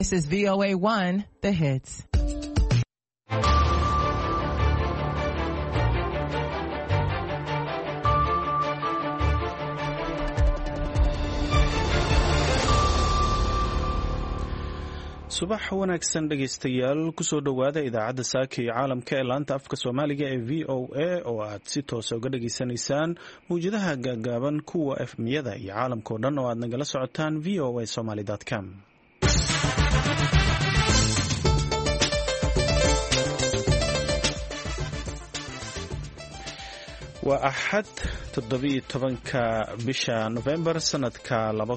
This is VOA1, The Hits. subax wanaagsan dhegaystayaal kusoo dhowaada idaacadda saaka iyo caalamka ee laanta afka soomaaliga ee v o a oo aad si toosa uga dhageysanaysaan mawjadaha gaagaaban kuwa efmiyada iyo caalamkao dhan oo aad nagala socotaan v o a somaly com. waa axad 17 bisha November sanadka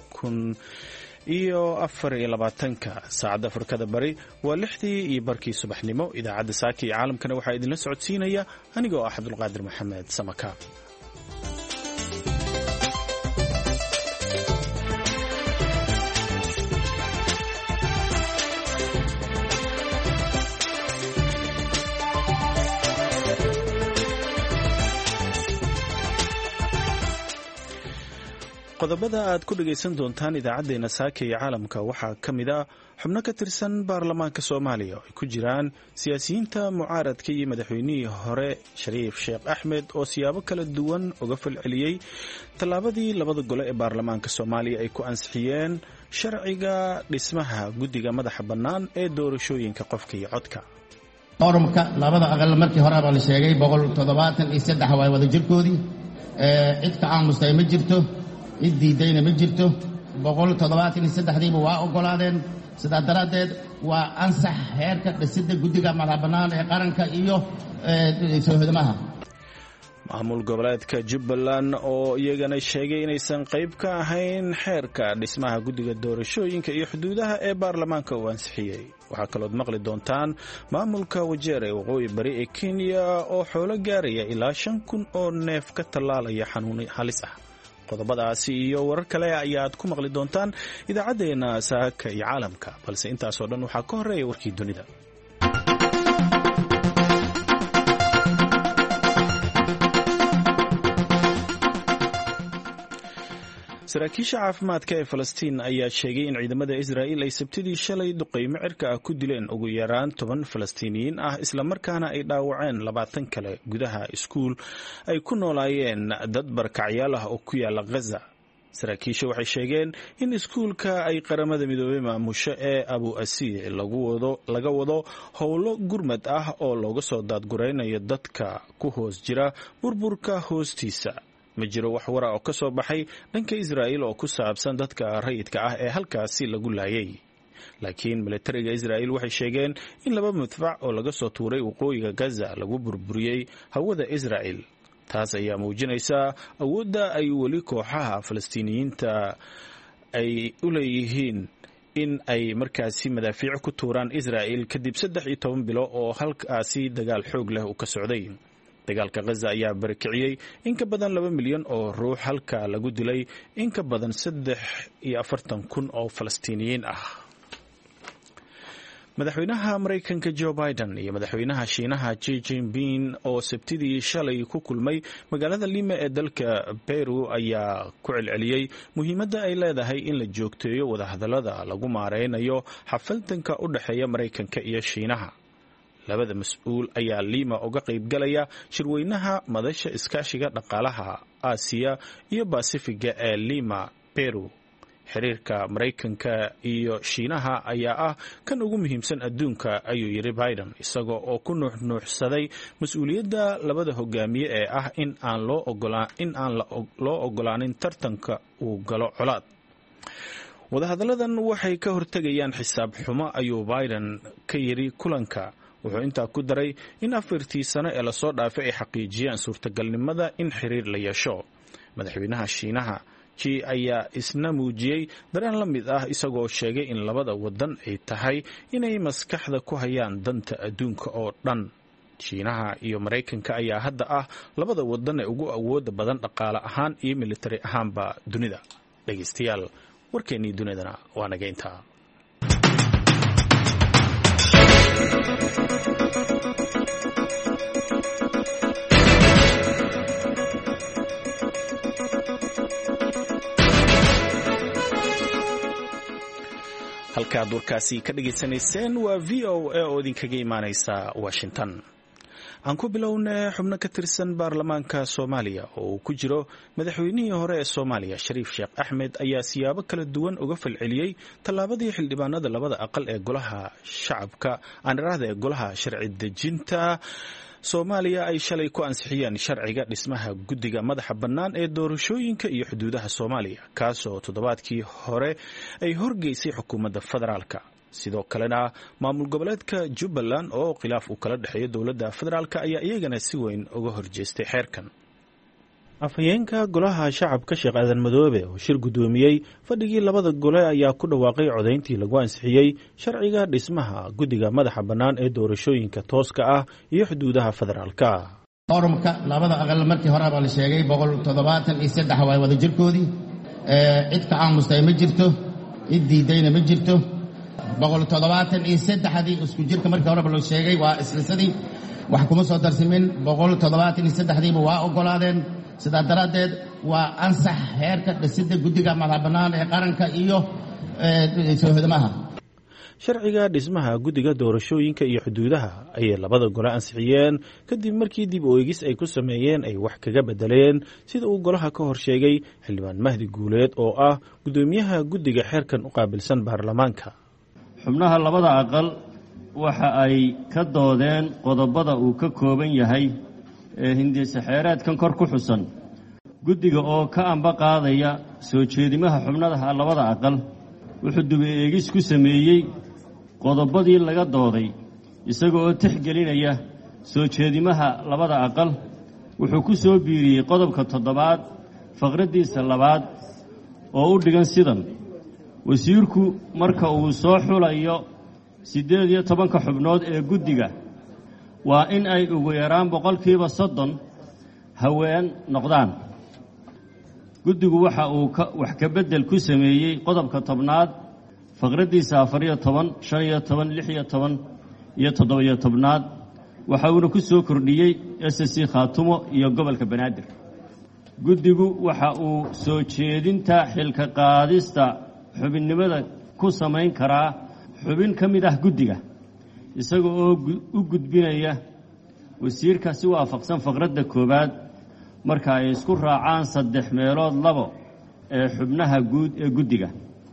2024 saacadda Afrikada Bari waa 6:00 subaxnimo. idaacadda saaka iyo caalamkana waxaa idinla socodsiinaya anigoo ah Cabdulqaadir Maxamed Samaka. qodobada aad ku dhagaysan doontaan idaacadeena saaka iyo caalamka waxaa ka mid ah xubno ka tirsan baarlamaanka Soomaaliya oo ay ku jiraan siyaasiyiinta mucaaradka iyo madaxweynihii hore Shariif Sheekh Axmed oo siyaabo kala duwan uga falceliyay tallaabadii labada gole ee baarlamaanka Soomaaliya ay ku ansixiyeen sharciga dhismaha guddiga madaxa bannaan ee doorashooyinka qofka iyo codka. qorumka labada aqal markii hore baa la sheegay 173 waa wada jirkoodii cid ka aamusay ma jirto, cid diidayna ma jirto. 173diiba waa ogolaadeen. sidaa daraaddeed waa ansax heerka dhisidda guddiga madaxa bannaan ee qaranka iyo soo hodamaha. maamul goboleedka Jubbaland oo iyagana sheegay inaysan qayb ka ahayn xeerka dhismaha guddiga doorashooyinka iyo xuduudaha ee baarlamaanka uu ansixiyey. waxaa kalood maqli doontaan maamulka Wajeer ee waqooyi bari ee Kenya oo xoolo gaaraya ilaa 5,000 oo neef ka tallaalaya xanuun halis ah. qodobadaasi iyo warar kale ayaad ku maqli doontaan idaacadeena saaka iyo caalamka, balse intaasoo dhan waxaa ka horeeya warkii dunida. saraakiisha caafimaadka ee Falastiin ayaa sheegay in ciidamada Israa'iil ay sabtidii shalay duqeymo cirka ah ku dileen ugu yaraan 10 Falastiiniyiin ah, isla markaana ay dhaawaceen 20 kale gudaha iskuul ay ku noolaayeen dad barkacyaal ah oo ku yaala Gaza. saraakiisha waxay sheegeen in iskuulka ay qaramada midoobay maamusho ee Abu Asiir laga wado howlo gurmad ah oo looga soo daadgureynayo dadka ku hoos jira burburka hoostiisa. ma jiro wax wara oo ka soo baxay dhanka Israa'iil oo ku saabsan dadka rayidka ah ee halkaasi lagu laayay. laakiin militariga Israa'iil waxay sheegeen in 2 madfac oo laga soo tuuray waqooyiga Gaza lagu burburiyay hawada Israa'iil. taas ayaa muujinaysa awoodda ay weli kooxaha Falastiiniyiinta ay u leeyihiin in ay markaasi madaafiic ku tuuraan Israa'iil kadib 13 bilo oo halkaasi dagaal xoog leh uu ka socday. dagaalka Gaza ayaa barakiciyay in ka badan 2 milyan oo ruux, halka lagu dilay in ka badan 43,000 oo Falastiiniyiin ah. madaxweynaha Mareykanka Joe Biden iyo madaxweynaha Shiinaha Xi Jinping oo sabtidii shalay ku kulmay magaalada Lima ee dalka Peru ayaa ku celceliyay muhiimadda ay leedahay in la joogteeyo wadahadallada lagu maareynayo xafaltanka u dhaxeeya Mareykanka iyo Shiinaha. labada mas'uul ayaa Lima uga qayb galaya shirweynaha madasha iskaashiga dhaqaalaha Aasiya iyo Basifiga ee Lima, Peru. xiriirka Mareykanka iyo Shiinaha ayaa ah kan ugu muhiimsan adduunka, ayuu yiri Biden, isagoo oo ku nuuxnuuxsaday mas'uuliyadda labada hogaamiye ee ah in aan loo ogolaanin tartanka uu galo colaad. wadahadalladan waxay ka hortegayaan xisaab xumo, ayuu Biden ka yiri kulanka. wuxuu intaa ku daray in 4 sano ee lasoo dhaafay ay xaqiijiyeen suurtagalnimada in xiriir la yeesho. madaxweynaha Shiinaha Xi ayaa isna muujiyey dareen la mid ah, isagoo sheegay in labada wadan ay tahay inay maskaxda ku hayaan danta adduunka oo dhan. Shiinaha iyo Mareykanka ayaa hadda ah labada wadan ee ugu awooda badan dhaqaale ahaan iyo militari ahaanba dunida. dhegaystayaal, warkeennii dunidana waa naga intaa. halkaad warkaasi ka dhageysanayseen waa VOA oo idinkaga imaanaysa Washington. aan ku bilownay xubno ka tirsan baarlamaanka Soomaaliya oo uu ku jiro madaxweynihii hore ee Soomaaliya Shariif Sheekh Axmed ayaa siyaabo kala duwan uga falceliyay tallaabadii xildhibaanada labada aqal ee golaha shacabka aan raahday golaha sharci dejinta Soomaaliya ay shalay ku ansixiyeen sharciga dhismaha guddiga madaxa bannaan ee doorashooyinka iyo xuduudaha Soomaaliya kaas oo toddobaadkii hore ay horgeysay xukuumadda federaalka. sidoo kalena maamul goboleedka Jubbaland oo khilaaf uu kala dhaxeeyo dowladda federaalka ayaa iyagana si weyn uga horjeestay xeerkan. afhayeenka golaha shacabka Sheekh Aadan Madoobe oo shir gudoomiyay fadhigii labada gole ayaa ku dhawaaqay codeyntii lagu ansixiyay sharciga dhismaha guddiga madaxa bannaan ee doorashooyinka tooska ah iyo xuduudaha federaalka. Quorumka labada aqal markii hore baa la sheegay 173 way wada jirkoodii cid ka aamustay ma jirto cid diidayna ma jirto 173 isku jirka markii hore loo sheegay waa islisadii wax kuma soo darsimin 173 waa ogolaadeen sida daradeed waa ansax heerka dhisidda guddiga madaxa bannaan ee qaranka iyo soohidmaha. sharciga dhismaha guddiga doorashooyinka iyo xuduudaha ayay labada gole ansixiyeen kadib markii dib u eegis ay ku sameeyeen ay wax kaga bedeleen sida uu golaha ka hor sheegay xildhibaan Mahdi Guuleed oo ah gudoomiyaha guddiga xeerkan u qaabilsan baarlamaanka. xubnaha labada aqal waxa ay ka doodeen qodobada uu ka kooban yahay ee hindise xeeraadkan kor ku xusan guddiga oo ka amba qaadaya soo jeedimaha xubnaha labada aqal wuxuu dib u eegis ku sameeyay qodobadii laga dooday isaga oo tixgelinaya soo jeedimaha labada aqal wuxuu ku soo biiriyay qodobka 7 faqradiisa 2 oo u dhigan sidan: wasiirku marka uu soo xulayo 18 xubnood ee guddiga waa in ay ugu yaraan 30% haween noqdaan. guddigu waxa uu wax ka bedel ku sameeyay qodobka 10 faqradiisa 14, 15, 16 iyo 17 waxa uu ku soo kordhiyay SSC Khaatumo iyo gobolka Banaadir. guddigu waxa uu soo jeedinta xilka qaadista xubinnimada ku samayn karaa xubin ka mid ah guddiga isaga oo u gudbinaya wasiirka si waafaqsan faqradda 1 marka ay isku raacaan 3/2 ee xubnaha guud ee guddiga.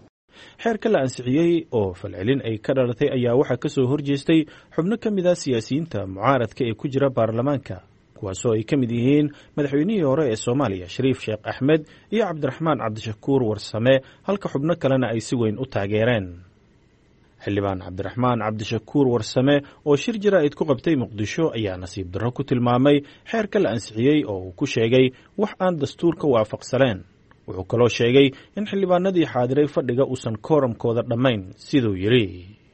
xeerka la ansixiyay oo falcelin ay ka dhalatay ayaa waxa ka soo horjeestay xubno ka mid ah siyaasiyiinta mucaaradka ee ku jira baarlamaanka kuwaasoo ay ka mid yihiin madaxweynihii hore ee Soomaaliya Shariif Sheekh Axmed iyo Cabdiraxmaan Cabdishakuur Warsame halka xubno kalena ay si weyn u taageereen. xildhibaan Cabdiraxmaan Cabdishakuur Warsame oo shir jaraa'id ku qabtay Muqdisho ayaa nasiib darro ku tilmaamay xeerka la ansixiyay oo uu ku sheegay wax aan dastuurka waafaqsaneen. wuxuu kaloo sheegay in xildhibaanadii xaadiray fadhiga uusan kooramkooda dhammayn siduu yiri.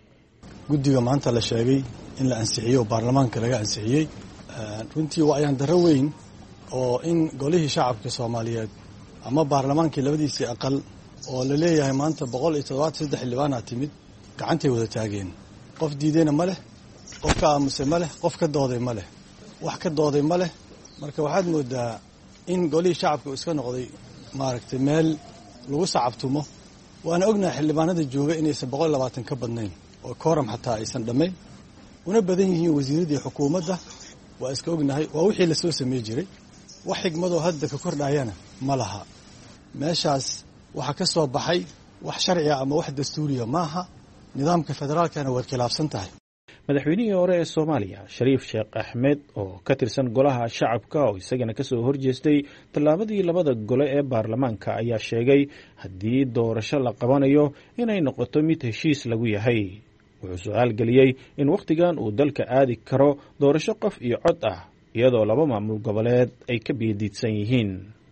guddiga maanta la sheegay in la ansixiyo baarlamaanka laga ansixiyay runtii waa ayaan darro weyn oo in golihii shacabka Soomaaliyeed ama baarlamaankii labadiisii aqal oo la leeyahay maanta 173 xildhibaana timid gacantay wada taageen. qof diidayna ma leh, qof ka aamusay ma leh, qof ka dooday ma leh, wax ka dooday ma leh. marka waxaad moodaa in golihii shacabka iska noqday maaragtay meel lagu sacabtumo. waana ognahay xildhibaanada jooga inaysan 120 ka badnayn oo kooram xataa aysan dhammayn una badan yihiin wasiiradii xukuumadda. waa iska ognahay waa wixii la soo sameey jiray. wax xigmadoo hadda ka kordhayana ma laha. meeshaas waxa ka soo baxay wax sharci ah ama wax dastuuriya maaha. nidaamka federaalkana way khilaafsan tahay. madaxweynihii hore ee Soomaaliya Shariif Sheekh Axmed oo ka tirsan golaha shacabka oo isagana ka soo horjeestay tallaabadii labada gole ee baarlamaanka ayaa sheegay haddii doorasho la qabanayo inay noqoto mid heshiis lagu yahay. wuxuu su'aal geliyay in waqtigan uu dalka aadi karo doorasho qof iyo cod ah iyadoo laba maamul goboleed ay ka biididsan yihiin.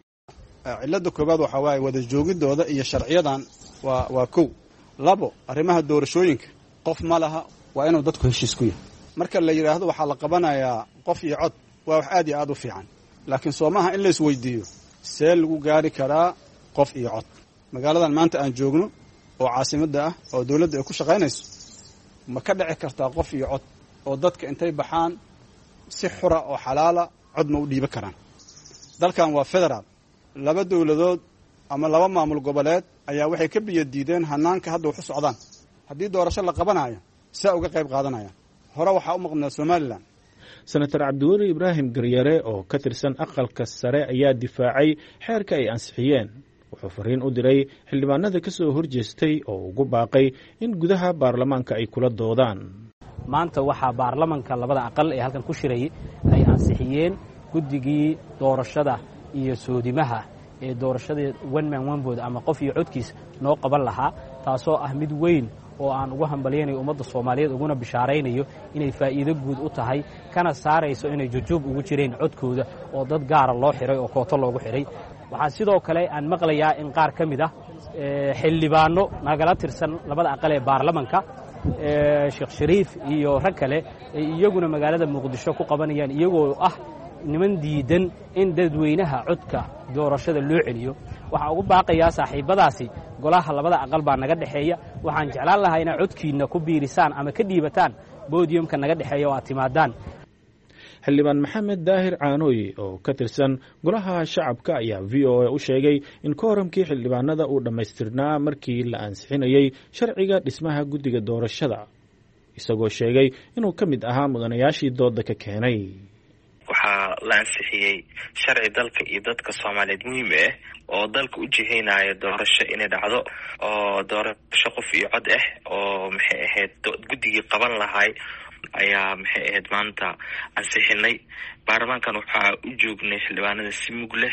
cilada koobaad waxa waaye wada joogidooda iyo sharciyadan waa kow. labo, arrimaha doorashooyinka qof ma laha, waa inuu dadku heshiis ku yahay. marka la yiraahdo waxa la qabanayaa qof iyo cod waa wax aad iyo aad u fiican, laakiin Soomaha in la isweydiiyo see lagu gaari karaa qof iyo cod. magaaladan maanta aan joogno oo caasimadda ah oo dawladda ay ku shaqaynayso ma ka dhici kartaa qof iyo cod oo dadka intay baxaan si xura oo xalaala cod ma u dhiiba karaan? dalkan waa federaal. laba dawladood ama laba maamul goboleed ayaa waxay ka biyadiideen hanaanka hadda wax u socdaan. haddii doorasho la qabanayo saa uga qayb qaadanaya hore waxaa u maqnaa somalilan senator cabdiweli ibraahim garyare oo ka tirsan aqalka sare ayaa difaacay xeerka ay ansixiyeen wuxuu fariin u diray xildhibaanada ka soo horjeestay oo ugu baaqay in gudaha baarlamaanka ay kula doodaan maanta waxaa baarlamanka labada aqal ee halkan ku shirayay ay ansixiyeen guddigii doorashada iyo soodimaha ee doorashada one man one vote ama qof iyo codkiis noo qaban lahaa taasoo ah mid weyn oo aan ugu hambalyaynayo ummadda Soomaaliyeed uguna bishaaraynayo inay faa'iido guud u tahay kana saarayso inay jujub ugu jireen codkooda oo dad gaar ah loo xiray oo kooto loogu xiray waxaa sidoo kale aan maqlayaa in qaar ka mid ah xildhibaano nagala tirsan labada aqal ee baarlamanka Sheekh Shariif iyo rag kale iyaguna magaalada Muqdisho ku qabanayaan iyagoo ah niman diidan in dadweynaha codka doorashada loo celiyo waxa ugu baaqayaa saaxiibadaasi golaha labada aqal baa naga dhaxeeya waxaan jeclaan lahaa inay codkiina ku biirisaan ama ka dhiibataan podiumka naga dhaxeeya oo aad timaadaan xildhibaan maxamed daahir caanooye oo ka tirsan golaha shacabka ayaa VOA u sheegay in kooramkii xildhibaanada uu dhammaystirnaa markii la ansixinayay sharciga dhismaha guddiga doorashada isagoo sheegay inuu ka mid ahaa mudanayaashii dooda ka keenay waxaa la ansixiyey sharci dalka iyo dadka Soomaaliyeed muhiim ah oo dalka u jiheynaya doorasho inay dhacdo oo doorasho qof iyo cod ah oo maxay ahayd guddigii qaban lahaay ayaa maxay ahayd maanta ansixinay baarlamaankan waxaa u joognay xildhibaanada si mug leh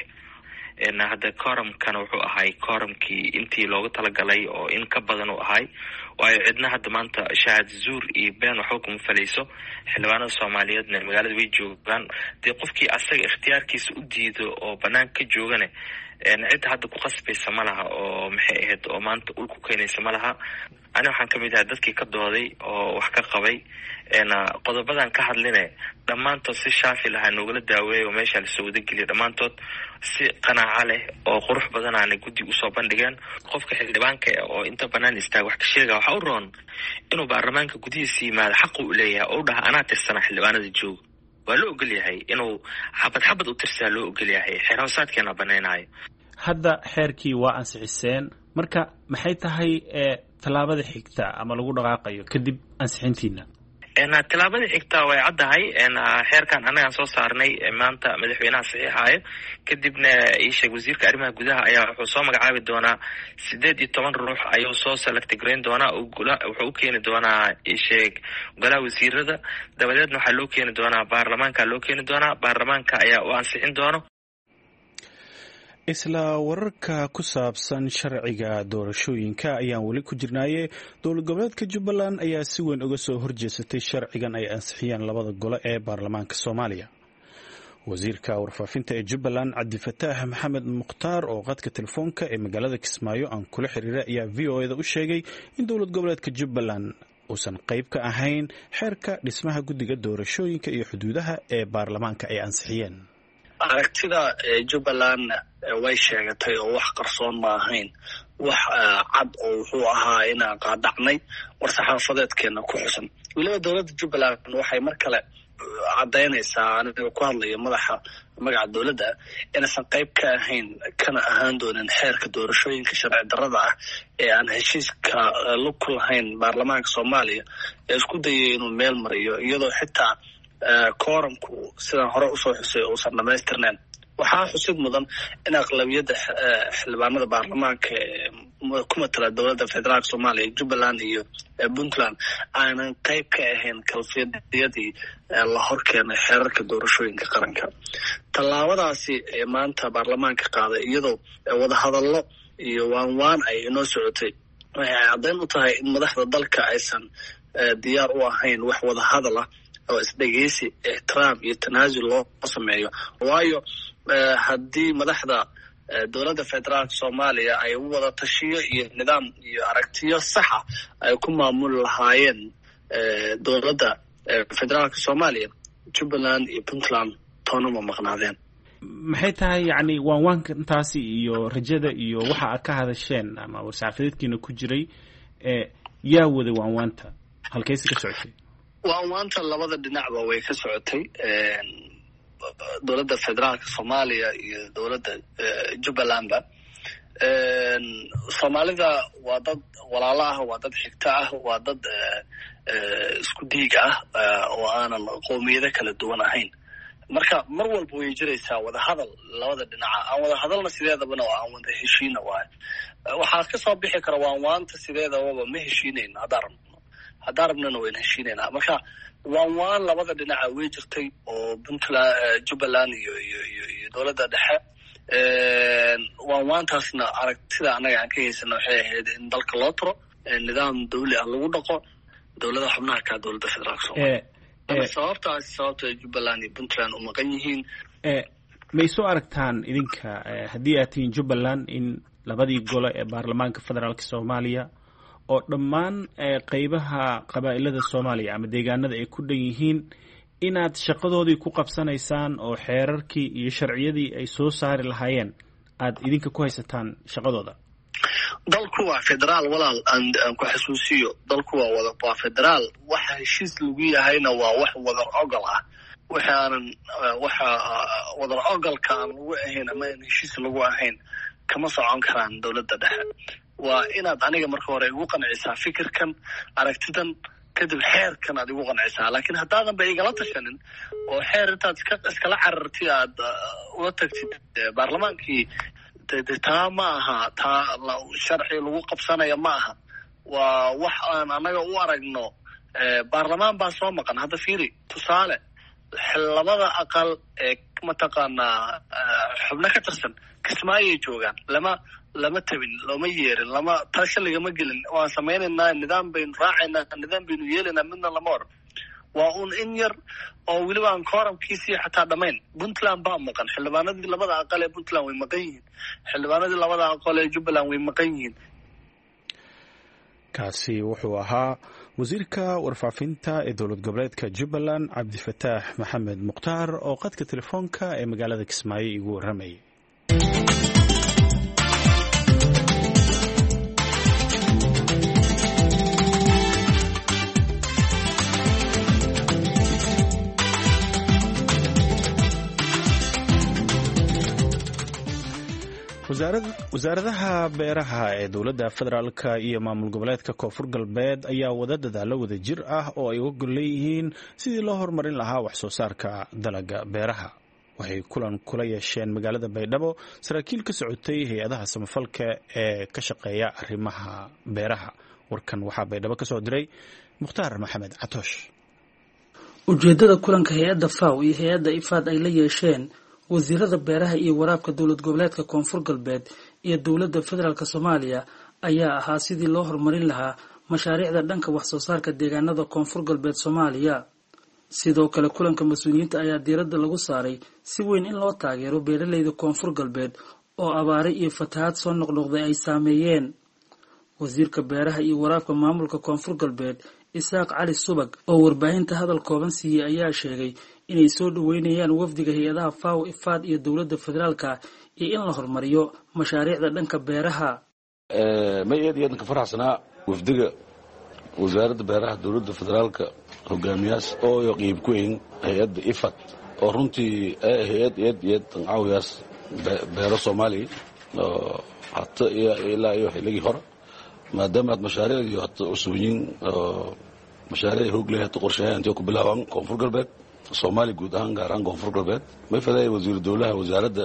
hadda kooramkana wuxuu ahay kooramkii intii loogu talagalay oo in ka badan u ahay waayo cidna hadda maanta shahaad zuur iyo been waxba kuma falayso xildhibaanada Soomaaliyeedna magaalada way joogaan dee qofkii asaga ikhtiyaarkiisa u diido oo banaanka ka joogana cid hadda ku qasbaysa ma laha oo maxay ahayd oo maanta ul ku keenaysa ma laha ani waxaan ka mid ahay dadkii ka dooday oo wax ka qabay qodobadan ka hadline dhammaantood si shaafi lahaa noogala daaweeya oo meesha lasoo wadageliya dhammaantood si qanaaco leh oo qurux badan aanay guddi usoo bandhigeen qofka xildhibaanka oo inta banaan istaaga wax ka sheega waxaa u roon inuu baarlamaanka gudihiisa yimaado xaqu u leeyahay oo u dhaha anaa tirsana xildhibaanada jooga waa loo ogol yahay inuu xabad u tirsaa loo ogol yahay xeer hoosaadkeena banaynayo hadda xeerkii waa ansixiseen marka maxay tahay tallaabada xigta ama lagu dhaqaaqayo kadib ansixintiina tallaabada xigta way caddahay xeerkan annagaan soo saarnay maanta madaxweynaha saxiixaayo kadibna ii sheeg wasiirka arrimaha gudaha ayaa wuxuu soo magacaabi doonaa 18 ruux ayuu soo select gareyn doonaa wuxuu u keeni doonaa ii sheeg golaha wasiirada dabadeedna waxaa loo keeni doonaa baarlamaanka loo keeni doonaa baarlamaanka ayaa u ansixin doono isla wararka ku saabsan sharciga doorashooyinka ayaan weli ku jirnaaye dowlad goboleedka Jubbaland ayaa si weyn uga soo horjeesatay sharcigan ay ansixiyeen labada gole ee baarlamaanka Soomaaliya wasiirka warfaafinta ee Jubbaland Cabdifataax Maxamed Mukhtaar oo qadka telefoonka ee magaalada Kismaayo aan kula xiriiray ayaa VOA-da u sheegay in dowlad goboleedka Jubbaland uusan qayb ka ahayn xeerka dhismaha guddiga doorashooyinka iyo xuduudaha ee baarlamaanka ay ansixiyeen aragtida Jubbaland way sheegatay oo wax qarsoon ma ahayn wax cad oo wuxuu ahaa inaan qaadacnay war-saxaafadeedkeena ku xusan waliba dowladda Jubbaland waxay mar kale cadaynaysaa aniga ku hadlaya magaca dowladda inaysan qayb ka ahayn kana ahaan doonin xeerka doorashooyinka sharci darrada ah ee aan heshiiska la ku lahayn baarlamaanka Soomaaliya ee isku dayay inuu meel mariyo iyadoo xitaa kooramku sidaan hore usoo xusay uusan dhamaystirnayn waxaa xusid mudan in aqlabiyadda xildhibaanada baarlamaanka ku matala dowladda federaalka Soomaaliya Jubbaland iyo Puntland aanan qayb ka ahayn kalfiyadii la horkeenay xeerarka doorashooyinka qaranka tallaabadaasi maanta baarlamaanka qaaday iyadoo wadahadallo iyo waanwaan ay inoo socotay waxay caddayn u tahay in madaxda dalka aysan diyaar u ahayn wax wadahadal ah oo isdhegeysi ixtiraam iyo tanaasul loo sameeyo waayo haddii madaxda dowladda federaalka Soomaaliya ay u wada tashiyo iyo nidaam iyo aragtiyo saxa ay ku maamul lahaayeen dowladda federaalka Soomaaliya Jubbaland iyo Puntland toona ma maqnaadeen maxay tahay yacni waanwaanka intaasi iyo rajada iyo waxa aad ka hadasheen ama war-saxaafadeedkiina ku jiray yaa waday waanwaanta halkaysi ka socotay waanwaanta labada dhinacba way ka socotay dowladda federaalka Soomaaliya iyo dowladda Jubbalandba soomaalida waa dad walaalo ah, waa dad xigto ah, waa dad isku diig ah oo aanan qowmiyado kala duwan ahayn. marka mar walba way jiraysaa wadahadal labada dhinaca. aan wada hadalna sideedabana oo aan wada heshiina waayo. waxaa ka soo bixi kara waanwaanta sideedababa ma heshiinayno haddaan rabnana wayna heshiinaynaa. marka waanwaan labada dhinaca way jirtay oo puntland, jubbaland iyo dowladda dhexe. waanwaantaasna aragtida annaga aan ka haysana waxay ahayd in dalka loo turo, nidaam dawli ah lagu dhaqo, dowlada xubnaha ka dowladda federaalka Soomaaliya. sababta jubbaland iyo puntland u maqan yihiin. may soo aragtaan idinka haddii aad tihiin jubbaland in labadii gole ee baarlamaanka federaalka soomaaliya oo dhammaan qeybaha qabaa'ilada soomaaliya ama deegaanada ay ku dhan yihiin inaad shaqadoodii ku qabsanaysaan oo xeerarkii iyo sharciyadii ay soo saari lahaayeen aad idinka ku haysataan shaqadooda? dalku waa federaal walaal, aan ku xasuusiyo, dalku waa federaal. waxa heshiis lagu yahayna waa wax wadar ogol ah. waxa wadar ogolka aan lagu ahayn ama aan heshiis lagu ahayn kama socon karaan dowladda dhexe. waa inaad aniga marka hore igu qancisaa fikirkan, aragtidan, kadib xeerkan aad igu qancisaa. laakiin haddaadan ba igala tashanin oo xeer intaad iskala cararti aad uga tagtid baarlamaankii, taa ma aha, taa sharci lagu qabsanaya ma aha. waa wax aan annaga u aragno baarlamaan baa soo maqan. hadda fiiri tusaale, labada aqal ee mataqaanaa xubno ka tirsan kismaayay joogaan, lama tabin, looma yeerin, taasha lagama gelin. waan samaynaynaa, nidaam baynu raacaynaa, nidaam baynu yeelaynaa, midna lama oran. waa un in yar oo weliba aan kooramkiisii xataa dhamayn. puntland baa maqan, xildhibaanadii labada aqal ee puntland way maqan yihiin, xildhibaanadii labada aqal ee jubbaland way maqan yihiin. kaasi wuxuu ahaa wasiirka warfaafinta ee dowlad goboleedka jubbaland cabdifataax maxamed mukhtaar oo qadka telefoonka ee magaalada kismaayo igu warramayay. wasaaradaha beeraha ee dowladda federaalka iyo maamul goboleedka koonfur galbeed ayaa wada dadaalo wada jir ah oo ay uga gol leeyihiin sidii loo horumarin lahaa wax soo saarka dalaga beeraha. waxay kulan kula yeesheen magaalada baydhabo saraakiil ka socotay hay-adaha samafalka ee ka shaqeeya arrimaha beeraha. warkan waxaa baydhabo ka soo diray mukhtaar maxamed catoosh. ujeedada kulanka hay-adda FAO iyo hay-adda IFAD ay la yeesheen wasiirada beeraha iyo waraabka dowlad goboleedka koonfur galbeed iyo dowladda federaalka Soomaaliya ayaa ahaa sidii loo horumarin lahaa mashaariicda dhanka wax soo saarka deegaanada koonfur galbeed Soomaaliya. sidoo kale kulanka mas'uuliyiinta ayaa diiradda lagu saaray si weyn in loo taageero beeralayda koonfur galbeed oo abaare iyo fatahaad soo noqnoqday ay saameeyeen. wasiirka beeraha iyo waraabka maamulka koonfur galbeed Isaaq Cali Subag oo warbaahinta hadal kooban siiyay ayaa sheegay inay soo dhaweynayaan wafdiga hay-adaha FAO, IFAD iyo dowladda federaalka iyo in la horumariyo mashaariicda dhanka beeraha. ma aad ka faraxsanaa wafdiga wasaaradda beeraha dowladda federaalka hogaamiyaas oo qeyb ku yihiin hay-adda IFAD oo runtii hay-ad caawiyaas beero Soomaaliya oo hatta ilaa iyo xilligii hore maadaama mashaariicdii hatta cusubyiin mashaariic hoog leh qorshayaal intii ku bilaabaan koonfur galbeed Soomaaliya guud ahaan gaar ahaan koonfur galbeed. ma faday wasiir dowlaha wasaaradda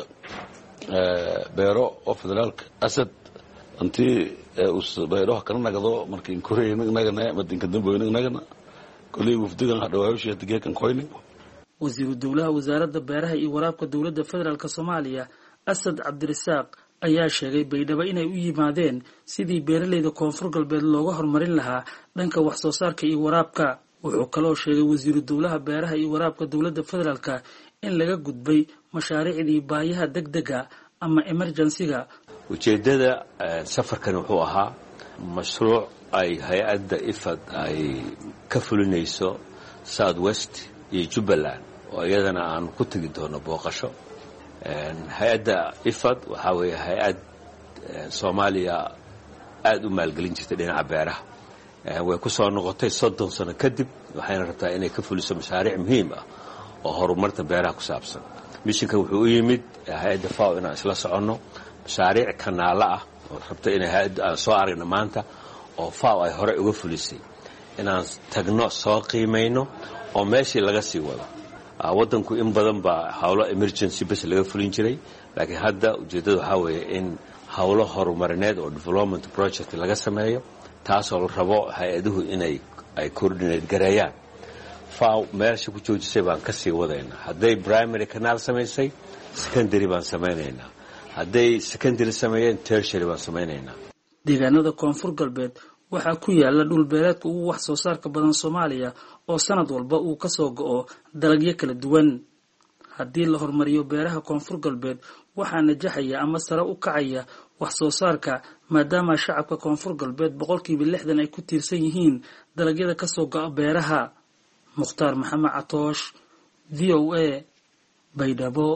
beero oo federaalka Asad intii beeraha kana nagado markii koreeyna nagana madinka dambeeyna nagana kulli wafdigan hadawaayo deegaan qoyni. wasiir dowlaha wasaaradda beeraha iyo waraabka dowladda federaalka Soomaaliya Asad Cabdirasaaq ayaa sheegay baydhabo inay u yimaadeen sidii beeralayda koonfur galbeed looga horumarin lahaa dhanka wax soo saarka iyo waraabka. wuxuu kaloo sheegay wasiir dowlaha beeraha iyo waraabka dowladda federaalka in laga gudbay mashaariicdii baahiyaha degdega ama emergency-ga. ujeedada safarkan wuxuu ahaa mashruuc ay hay-adda IFAD ay ka fulinayso South West iyo Jubbaland oo iyadana aan ku tagi doono booqasho. hay-adda IFAD waxa weeye hay-ad Soomaaliya aad u maalgelin jirtay dhinaca beeraha. way ku soo noqotay 30 sano kadib waxayna rabtaa inay ka fuliso mashaariic muhiim ah oo horumarta beeraha ku saabsan. mishinka wuxuu u yimid hay-adda FAO inaan isla soconno mashaariic kanaala ah oo rabta inay hay-adda aan soo aragna maanta oo FAO ay hore uga fulisay inaan tagno soo qiimayno oo meeshii laga sii wado. Waddanku in badan baa hawlo emergency bas laga fulin jiray, laakiin hadda ujeeddadu waxaa weeye in hawlo horumarineed oo development project laga sameeyo, taasoo la rabo hay-aduhu inay coordinate gareeyaan. FAO meesha ku joojisay baan ka sii wadaynaa. Hadday primary canal samaysay, secondary baan samaynaynaa. Hadday secondary sameeyeen, tertiary baan samaynaynaa. deegaanada koonfur galbeed waxaa ku yaala dhul beereedka ugu wax soo saarka badan Soomaaliya oo sanad walba uu ka soo go'o dalagyo kala duwan. haddii la horumariyo beeraha koonfur galbeed waxaa najaxaya ama sare u kacaya wax soo saarka maadaama shacabka koonfur galbeed 60% ay ku tiirsan yihiin dalagyada ka soo go'a beeraha. Mukhtaar Maxamed Catoosh, VOA, Baydhabo.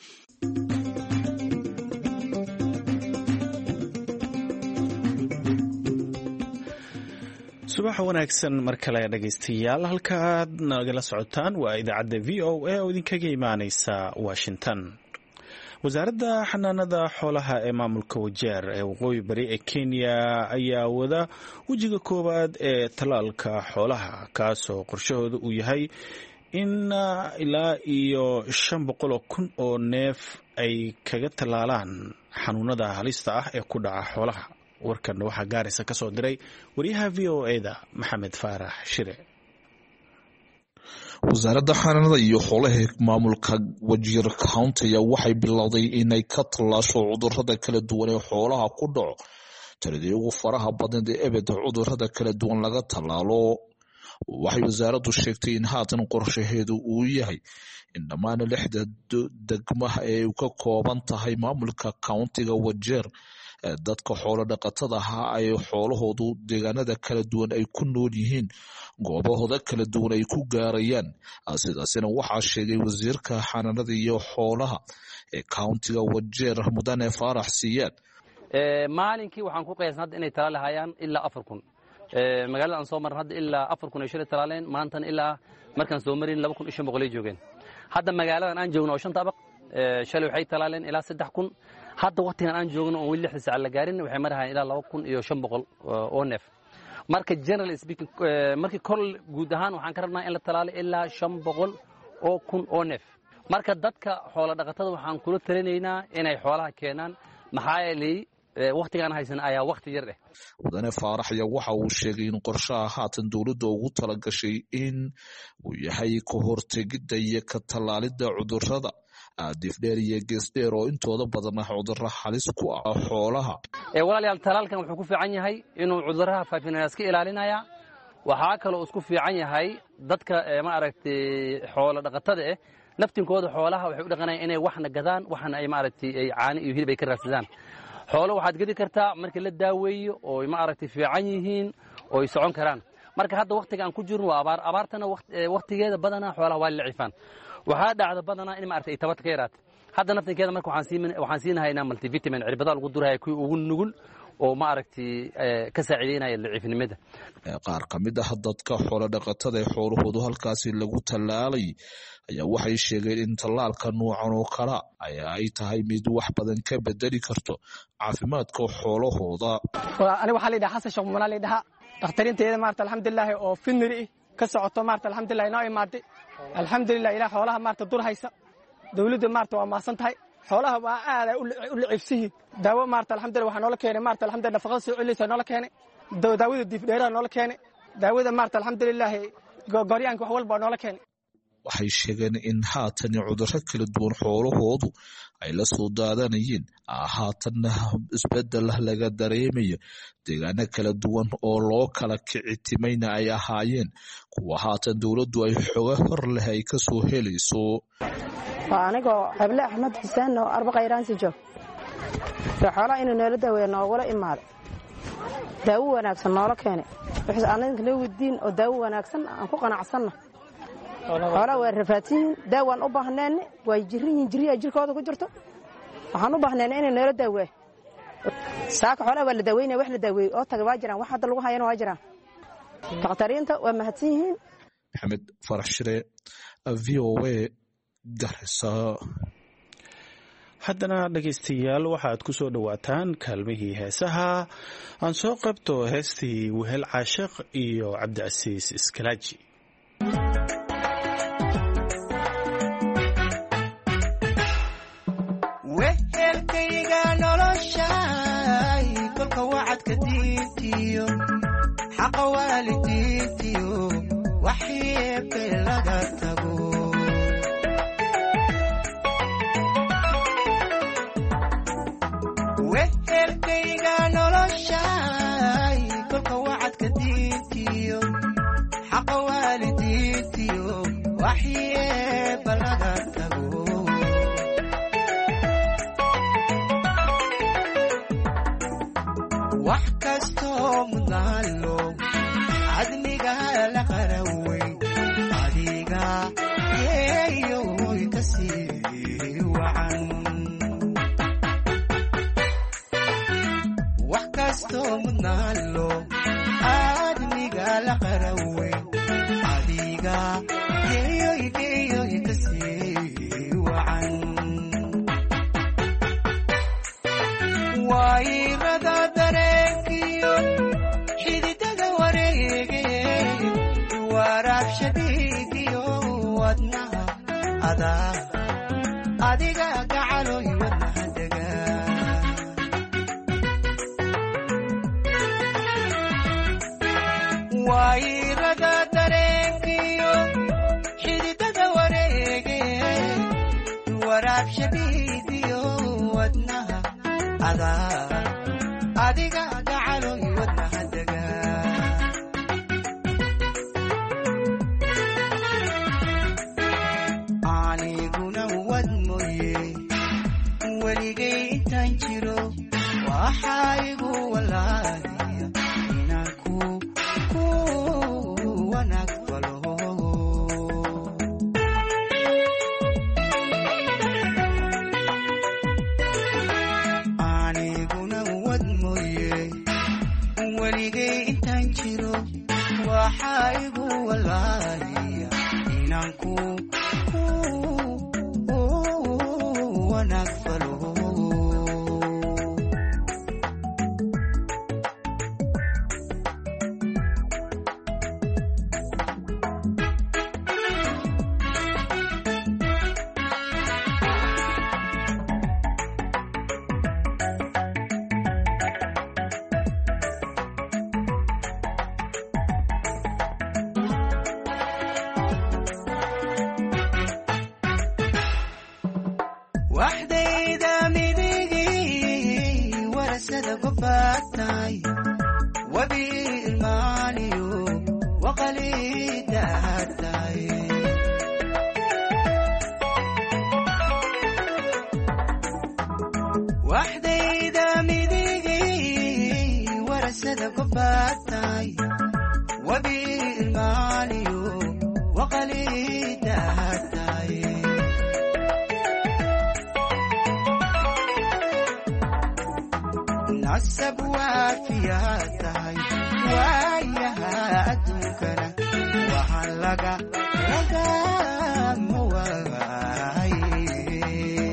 subax wanaagsan mar kale dhageystayaal, halkaad nagala socotaan waa idaacadda VOA oo idinkaga imaaneysa Washington. wasaaradda xanaanada xoolaha ee maamulka Wajeer ee waqooyi bari ee Kenya ayaa wada wajiga koowaad ee talaalka xoolaha, kaasoo qorshahooda uu yahay in ilaa iyo 500,000 oo neef ay kaga talaalaan xanuunada halista ah ee ku dhaca xoolaha. warkan waxaa Gaarisa ka soo diray wariyaha VOA-da Maxamed Faarax Shire. wasaaradda xanaanada iyo xoolaha maamulka Wajeer County waxay bilowday inay ka talaasho cudurrada kala duwan ee xoolaha ku dhaco, tiradii ugu faraha badan ee ebed cudurrada kala duwan laga talaalo. waxay wasaaraddu sheegtay in haatan qorshaheedu uu yahay in dhammaan 6 degmaha ee ka kooban tahay maamulka countiga Wajeer dadka xoolo dhaqatada ah ay xoolahoodu deegaanada kala duwan ay ku nool yihiin goobahooda kala duwan ay ku gaarayaan. sidaasina waxaa sheegay wasiirka xanaanada iyo xoolaha ee countiga Wajeer Mudane Faarax Siyaad. maalinkii waxaan ku qiyaasnaa hadda inay talaalahayaan ilaa 4,000. magaalada aan soo marin hadda ilaa 4,000 ay shalay talaaleen, maantan ilaa markaan soo marin 2,500 ay joogeen. hadda magaaladan aan joogno oo 5 abaq shalay waxay talaaleen ilaa 3,000. hadda waqtigan aan joogno oo 6 saac la gaarin waxay marayaan ilaa 2,500 oo neef. marka general speaking markii kol guud ahaan waxaan ka rabnaa in la talaalo ilaa 500 oo kun oo neef. marka dadka xoolo dhaqatada waxaan kula talinaynaa inay xoolaha keenaan, maxaa yeelay waqtigan haysan ayaa waqti yar ah. Mudane Faarax ayaa waxa uu sheegay in qorshaha haatan dawladda ugu talagashay in uu yahay ka hortagidda iyo ka talaalidda cudurrada difdheer iyo geesdheer oo intooda badan cudurro halis ku ah xoolaha. walaalayaal talaalkan wuxuu ku fiican yahay inuu cudurrada faafinaaya iska ilaalinaya. waxaa kaloo isku fiican yahay dadka ma aragtay xoolo dhaqatada ah naftinkooda xoolaha waxay u dhaqanayaan inay waxna gadaan, waxna ay ma aragtay ay caani iyo hilib ay ka raadsadaan. xoolo waxaad gadi kartaa markii la daaweeyo oo ma aragtay fiican yihiin oo ay socon karaan. marka hadda waqtiga aan ku jirno waa abaartana waqtigeeda badana xoolaha waa lacifaan. waxaa dhacda badana in ma aragtay ay tabad ka yaraatay. hadda naftinkeeda marka waxaan siinahaynaa multivitamin cirbada lagu duraya kuwii ugu nugul oo ma aragtay ka saacideynaya lacifnimada. qaar ka mid ah dadka xoolo dhaqatada ee xoolahoodu halkaasi lagu talaalay ayaa waxay sheegeen in talaalka noocan oo kala ay tahay mid wax badan ka bedeli karto caafimaadka xoolahooda. ani waxa la yiraahdaa Xasan Sheekh Munaal leedaha dhakhtarinteeda maarta alxamdulillah oo finri ka socoto maarta alxamdulillah inoo imaatay alxamdulillah ilaa xoolaha maarta dur haysa dawladda maarta waa maasan tahay xoolaha waa aad u lacibsiin daawo maarta alxamdulillah waxa noola keenay maarta alxamdulillah nafaqada soo celinaysa noola keenay daawada difdheeraha noola keenay daawada maarta alxamdulillah gooryaanka wax walba noola keenay. waxay sheegeen in haatan cudurro kala duwan xoolahoodu ay la soo daadanayeen haatanna isbedel laga dareemayo deegaano kala duwan oo loo kala kicitimayna ay ahaayeen kuwa haatan dawladdu ay xoga hor leh ay ka soo helayso. anigoo Xable Axmed Xuseen oo arba qayraansi joog xoolaha inuu noola daaweeyo noogula imaado daawo wanaagsan noola keenay wixii aanadka loo wadiin oo daawo wanaagsan aan ku qanacsanna. xoolaha waa rafaadsiin daawaan u baahneen way jiriya jirkooda ku jirto waxaan u baahneen inay noola daaweeyo. saaka xoolaha waa la daaweynaya wax la daaweeyo oo taga waa jiraan wax hadda lagu hayana waa jiraan. dhaqtariinta waa mahadsan yihiin. Maxamed Faarax Shire, VOA, Garissa. haddana dhegaystayaal waxaad ku soo dhowaataan kaalmihii heesaha aan soo qabto heestii wehel caashiq iyo cabdicasiis iskalaaji. wehelkayga noloshay kolka wacadka diintiyo xaqa waalidiintiyo waxyeebe laga tago wehelkayga noloshay kolka wacadka diintiyo xaqa waalidiintiyo waxyeebe laga tago wax kastoo mudnaalo cadmiga la qarawey adiga yeeyoy ka sii wacan wax kastoo mudnaalo cadmiga la qarawey adiga yeeyoy ka sii wacan wayrada dareenkiyo xididada wareege waraabshadiigiyo wadnaha adaa adiga gacaloy wadnaha dega wayrada dareenkiyo xididada wareege waraabshadiigiyo wadnaha adiga gacaloy wadnaha dega aniguna wad mooye weligay intaan jiro waxaa igu walaaliya inaan ku wanaag falo waxaa igu walaaliya inaan ku wanaag falo waxdayda midigii warasada gobaatay wabi ilmaaniyo waqalidahatay waxdayda midigii warasada gobaatay wabi ilmaaniyo waqalidahatay nasab waafiyatahay waayaha adduunkana waxaan laga mawaaye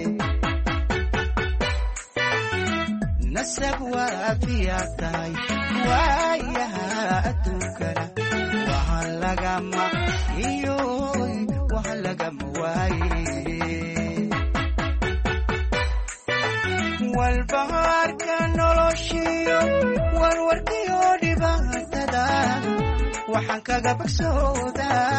nasab waafiyatahay waayaha adduunkana waxaan lagama iyo waxaan lagama waaye walbahaarka noloshiyo warwarkiyo dhibaatada waxaan kaga bagsoodaa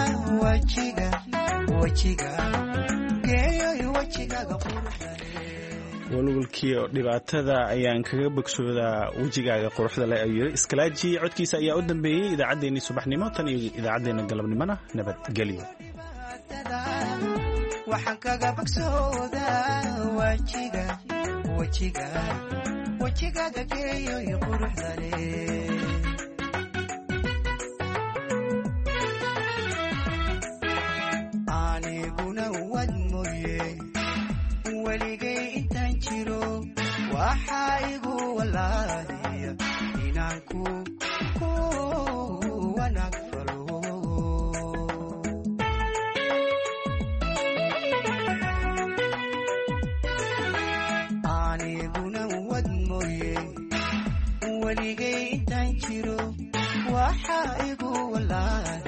wejiga geeyoy wejigaaga walwalkii dhibaatada ayaan kaga bogsoodaa wejigaaga quruxda leh ayuu yiri iskalaaji codkiisa ayaa u dambeeyay idaacadeennii subaxnimo tan iyo idaacadeena galabnimona nabadgelyo waxaan kaga bagsoodaa wejigaaga geeyoy quruxda leh aniguna wad mooye weligay intaan jiro waxaa igu walaaliya inaan ku wanaag falo weligay intaan jiro waxaa igu walaal